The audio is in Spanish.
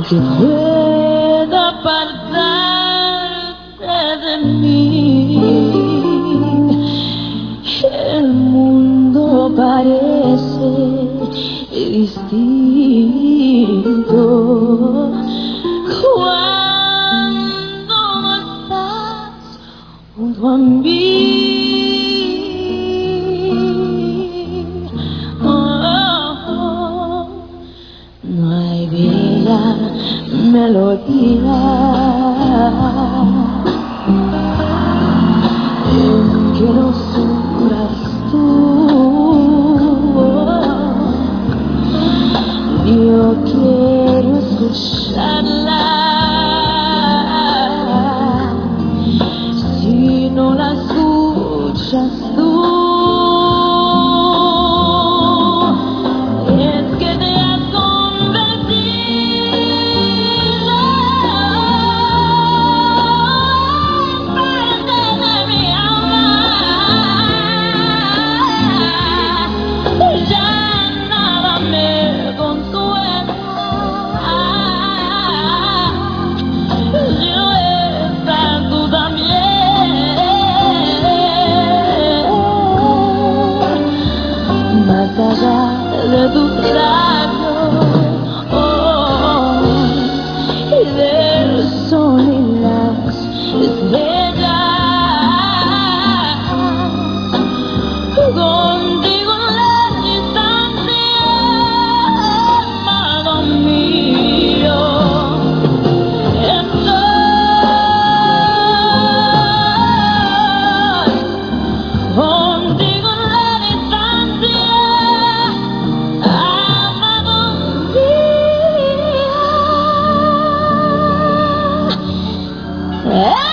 que pueda apartarte de mí. El mundo parece distinto cuando no estás junto a mí. No hay bella melodía en que no sufras tú. Yo quiero escucharla si no la escuchas tú. Más allá de tus labios, y del sol y las estrellas, contigo en la distancia, amado mío, estoy contigo en la distancia. Yeah.